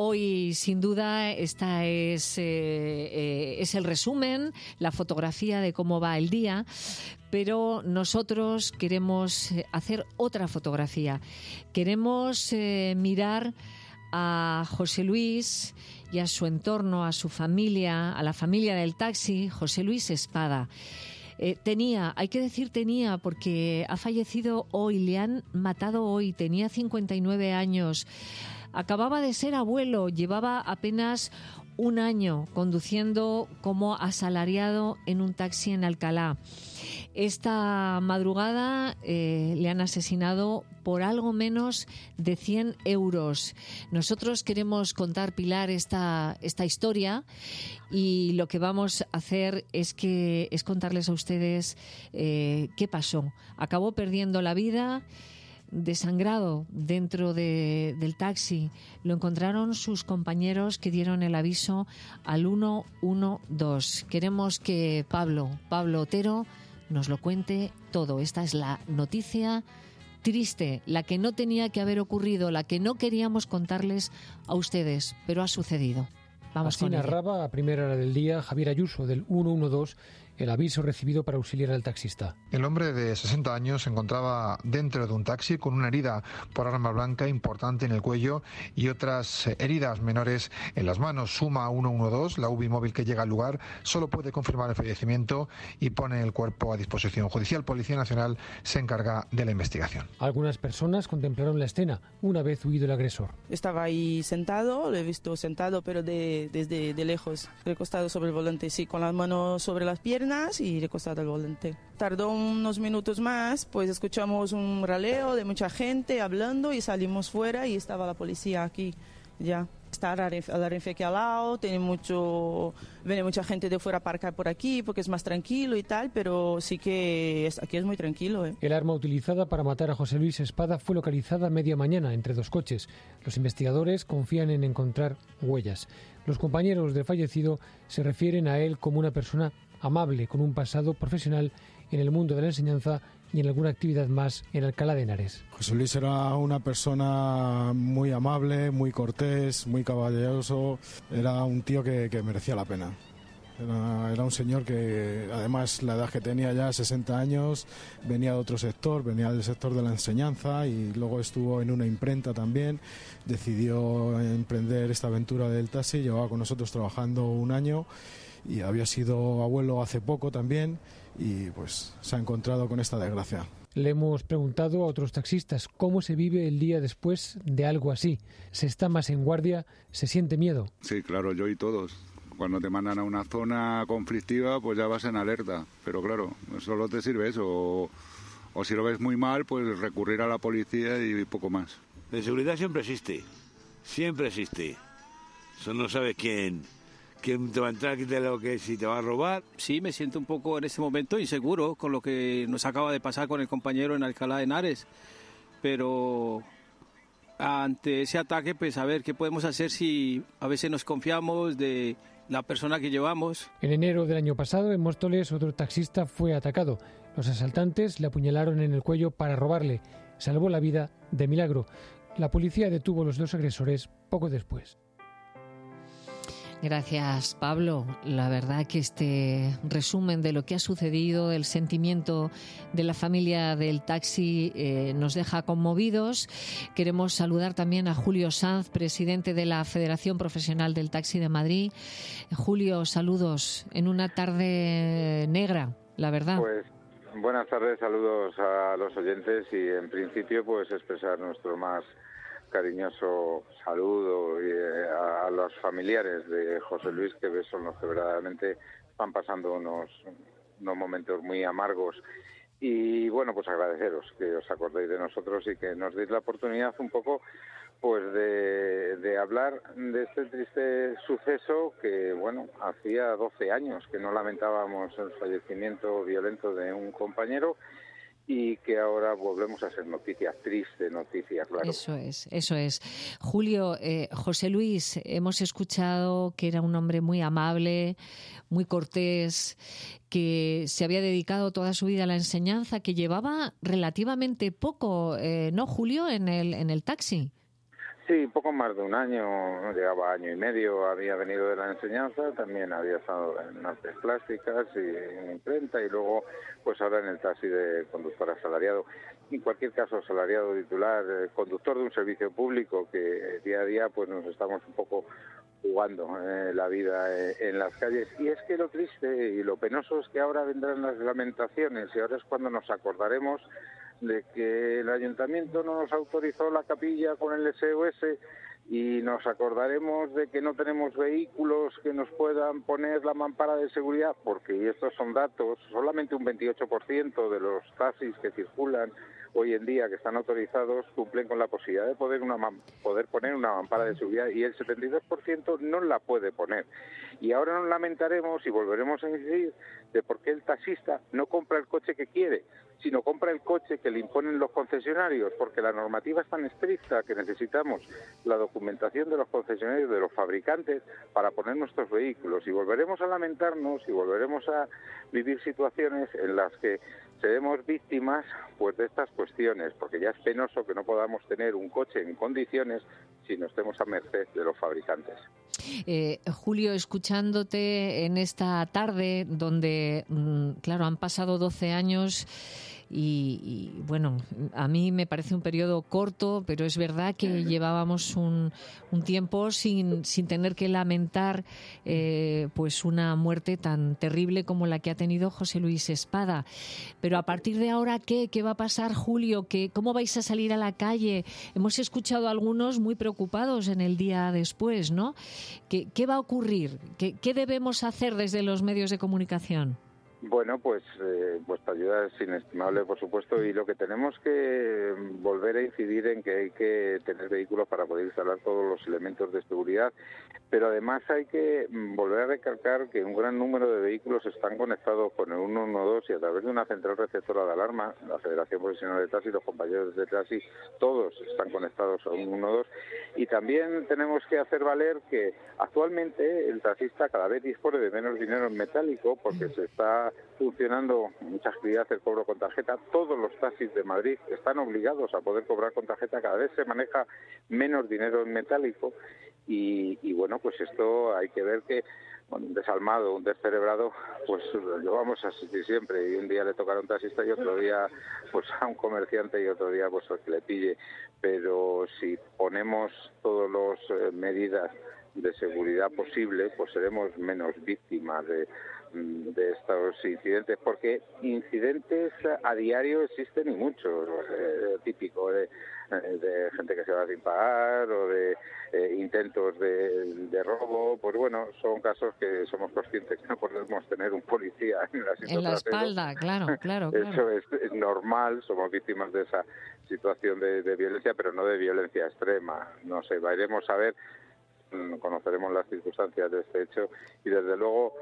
hoy sin duda esta es el resumen, la fotografía de cómo va el día, pero nosotros queremos hacer otra fotografía. Queremos mirar a José Luis y a su entorno, a su familia, a la familia del taxi, José Luis Espada. Hay que decir tenía, porque ha fallecido hoy, le han matado hoy, tenía 59 años, acababa de ser abuelo, llevaba apenas un año conduciendo como asalariado en un taxi en Alcalá. Esta madrugada le han asesinado por algo menos de 100 euros. Nosotros queremos contar, Pilar, esta historia, y lo que vamos a hacer es contarles a ustedes qué pasó. Acabó perdiendo la vida, desangrado dentro del taxi. Lo encontraron sus compañeros que dieron el aviso al 112. Queremos que Pablo Otero nos lo cuente todo. Esta es la noticia triste, la que no tenía que haber ocurrido, la que no queríamos contarles a ustedes, pero ha sucedido. Vamos Así con ella. narraba a primera hora del día Javier Ayuso del 112 el aviso recibido para auxiliar al taxista. El hombre de 60 años se encontraba dentro de un taxi con una herida por arma blanca importante en el cuello y otras heridas menores en las manos. Suma 112, la UBI móvil que llega al lugar solo puede confirmar el fallecimiento y pone el cuerpo a disposición judicial. Policía Nacional se encarga de la investigación. Algunas personas contemplaron la escena una vez huido el agresor. Estaba ahí sentado, lo he visto sentado, pero desde lejos, recostado sobre el volante, sí, con las manos sobre las piernas y recostado al volante. Tardó unos minutos más, pues escuchamos un raleo de mucha gente hablando y salimos fuera y estaba la policía aquí ya. Está la Renfe aquí al lado, viene mucha gente de fuera a aparcar por aquí porque es más tranquilo y tal, pero sí que aquí es muy tranquilo. El arma utilizada para matar a José Luis Espada fue localizada a media mañana entre dos coches. Los investigadores confían en encontrar huellas. Los compañeros del fallecido se refieren a él como una persona amable, con un pasado profesional en el mundo de la enseñanza y en alguna actividad más en Alcalá de Henares. José Luis era una persona muy amable, muy cortés, muy caballeroso. Era un tío que merecía la pena. Era un señor que, además, la edad que tenía ya, 60 años, venía de otro sector, venía del sector de la enseñanza y luego estuvo en una imprenta también. Decidió emprender esta aventura del taxi, llevaba con nosotros trabajando un año y había sido abuelo hace poco también y pues se ha encontrado con esta desgracia. Le hemos preguntado a otros taxistas cómo se vive el día después de algo así. ¿Se está más en guardia? ¿Se siente miedo? Sí, claro, yo y todos. Cuando te mandan a una zona conflictiva, pues ya vas en alerta. Pero claro, solo te sirve eso. O si lo ves muy mal, pues recurrir a la policía y poco más. La inseguridad siempre existe. Siempre existe. Eso no sabes quién te va a entrar, si te va a robar. Sí, me siento un poco en este momento inseguro con lo que nos acaba de pasar con el compañero en Alcalá de Henares. Pero ante ese ataque, pues a ver qué podemos hacer si a veces nos confiamos de la persona que llevamos. En enero del año pasado, en Móstoles, otro taxista fue atacado. Los asaltantes le apuñalaron en el cuello para robarle. Salvó la vida de milagro. La policía detuvo a los dos agresores poco después. Gracias, Pablo. La verdad que este resumen de lo que ha sucedido, el sentimiento de la familia del taxi nos deja conmovidos. Queremos saludar también a Julio Sanz, presidente de la Federación Profesional del Taxi de Madrid. Julio, saludos en una tarde negra, la verdad. Pues buenas tardes, saludos a los oyentes y en principio pues expresar nuestro más cariñoso saludo a los familiares de José Luis, que son los que verdaderamente están pasando unos momentos muy amargos. Y bueno, pues agradeceros que os acordéis de nosotros y que nos deis la oportunidad un poco pues de hablar de este triste suceso que, bueno, hacía 12 años que no lamentábamos el fallecimiento violento de un compañero y que ahora volvemos a ser noticia, triste noticia, claro. Eso es. Julio, José Luis, hemos escuchado que era un hombre muy amable, muy cortés, que se había dedicado toda su vida a la enseñanza, que llevaba relativamente poco, ¿no, Julio, en el taxi? Sí, poco más de un año, llegaba año y medio, había venido de la enseñanza, también había estado en artes plásticas y en imprenta y luego pues ahora en el taxi de conductor asalariado. En cualquier caso, asalariado titular, conductor de un servicio público que día a día pues nos estamos un poco jugando la vida en las calles. Y es que lo triste y lo penoso es que ahora vendrán las lamentaciones y ahora es cuando nos acordaremos de que el ayuntamiento no nos autorizó la capilla con el SOS y nos acordaremos de que no tenemos vehículos que nos puedan poner la mampara de seguridad, porque, y estos son datos, solamente un 28% de los taxis que circulan hoy en día que están autorizados cumplen con la posibilidad de poder poner una mampara de seguridad y el 72% no la puede poner. Y ahora nos lamentaremos y volveremos a incidir de por qué el taxista no compra el coche que quiere, sino compra el coche que le imponen los concesionarios, porque la normativa es tan estricta que necesitamos la documentación de los concesionarios, de los fabricantes, para poner nuestros vehículos. Y volveremos a lamentarnos y volveremos a vivir situaciones en las que seremos víctimas pues de estas cuestiones, porque ya es penoso que no podamos tener un coche en condiciones si no estemos a merced de los fabricantes. Julio, escuchándote en esta tarde donde, claro, han pasado 12 años y bueno, a mí me parece un periodo corto, pero es verdad que llevábamos un tiempo sin tener que lamentar pues una muerte tan terrible como la que ha tenido José Luis Espada. Pero a partir de ahora, ¿qué va a pasar, Julio? ¿Cómo vais a salir a la calle? Hemos escuchado a algunos muy preocupados en el día después, ¿no? ¿Qué va a ocurrir? ¿Qué debemos hacer desde los medios de comunicación? Bueno, pues vuestra ayuda es inestimable, por supuesto, y lo que tenemos que volver a incidir en que hay que tener vehículos para poder instalar todos los elementos de seguridad, pero además hay que volver a recalcar que un gran número de vehículos están conectados con el 112 y a través de una central receptora de alarma, la Federación Profesional de Taxi, los compañeros de taxi, todos están conectados a un 112, y también tenemos que hacer valer que actualmente el taxista cada vez dispone de menos dinero en metálico porque se está funcionando mucha actividad el cobro con tarjeta. Todos los taxis de Madrid están obligados a poder cobrar con tarjeta, cada vez se maneja menos dinero en metálico y bueno, pues esto hay que ver que bueno, un desalmado, un descerebrado, pues lo vamos a asistir siempre y un día le tocará a un taxista y otro día pues a un comerciante y otro día pues al que le pille, pero si ponemos todas las medidas de seguridad posible, pues seremos menos víctimas de estos incidentes, porque incidentes a diario existen y muchos, típico de gente que se va sin pagar o de intentos de robo, pues bueno, son casos que somos conscientes que no podemos tener un policía en la espalda, claro. Eso es normal, somos víctimas de esa situación de violencia, pero no de violencia extrema. No sé, iremos a ver, conoceremos las circunstancias de este hecho y desde luego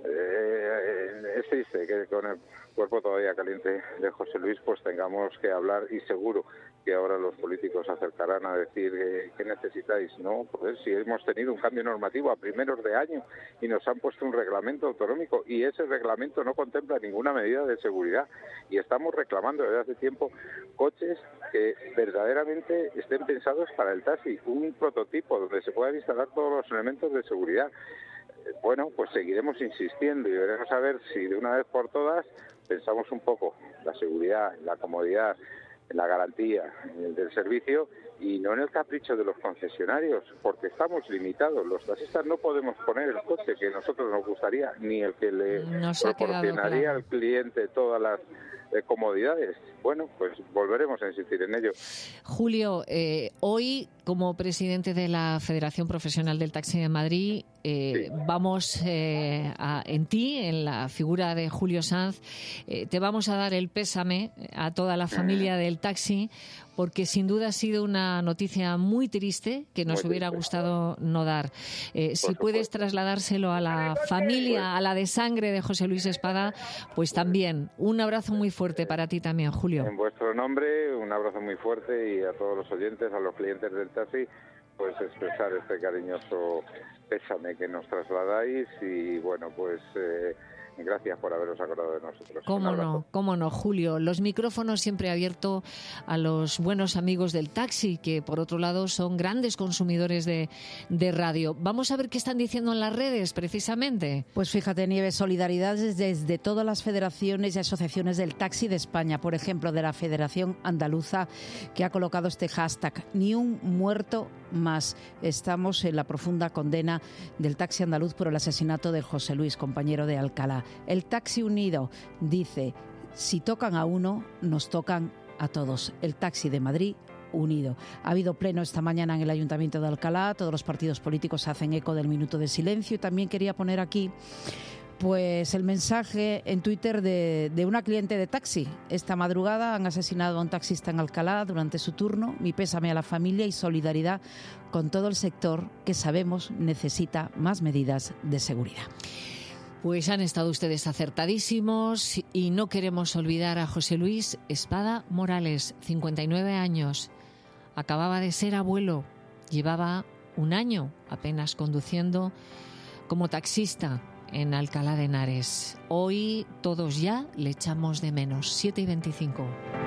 es triste que con el cuerpo todavía caliente de José Luis pues tengamos que hablar y seguro que ahora los políticos se acercarán a decir ¿qué necesitáis? No, pues si hemos tenido un cambio normativo a primeros de año y nos han puesto un reglamento autonómico y ese reglamento no contempla ninguna medida de seguridad y estamos reclamando desde hace tiempo coches que verdaderamente estén pensados para el taxi, un prototipo donde se puedan instalar todos los elementos de seguridad. Bueno, pues seguiremos insistiendo y veremos a ver si de una vez por todas pensamos un poco la seguridad, la comodidad, la garantía del servicio y no en el capricho de los concesionarios, porque estamos limitados. Los taxistas no podemos poner el coche que nosotros nos gustaría, ni el que le proporcionaría al cliente todas las comodidades. Bueno, pues volveremos a insistir en ello. Julio, hoy, como presidente de la Federación Profesional del Taxi de Madrid, vamos en ti, en la figura de Julio Sanz, te vamos a dar el pésame a toda la familia del taxi, porque sin duda ha sido una noticia muy triste que nos hubiera gustado no dar. Si puedes trasladárselo a la familia, a la de sangre de José Luis Espada, pues también un abrazo muy fuerte para ti también, Julio. En vuestro nombre, un abrazo muy fuerte y a todos los oyentes, a los clientes del taxi, pues expresar este cariñoso pésame que nos trasladáis y bueno, pues gracias por haberos acordado de nosotros. Cómo no, Julio. Los micrófonos siempre abiertos a los buenos amigos del taxi, que por otro lado son grandes consumidores de radio. Vamos a ver qué están diciendo en las redes, precisamente. Pues fíjate, Nieves, solidaridad desde todas las federaciones y asociaciones del taxi de España. Por ejemplo, de la Federación Andaluza, que ha colocado este hashtag, ni un muerto más. Estamos en la profunda condena del taxi andaluz por el asesinato de José Luis, compañero de Alcalá. El Taxi Unido dice, si tocan a uno, nos tocan a todos. El Taxi de Madrid unido. Ha habido pleno esta mañana en el Ayuntamiento de Alcalá, todos los partidos políticos hacen eco del minuto de silencio y también quería poner aquí pues el mensaje en Twitter de una cliente de taxi. Esta madrugada han asesinado a un taxista en Alcalá durante su turno. Mi pésame a la familia y solidaridad con todo el sector que sabemos necesita más medidas de seguridad. Pues han estado ustedes acertadísimos y no queremos olvidar a José Luis Espada Morales, 59 años. Acababa de ser abuelo, llevaba un año apenas conduciendo como taxista en Alcalá de Henares. Hoy todos ya le echamos de menos. 7:25.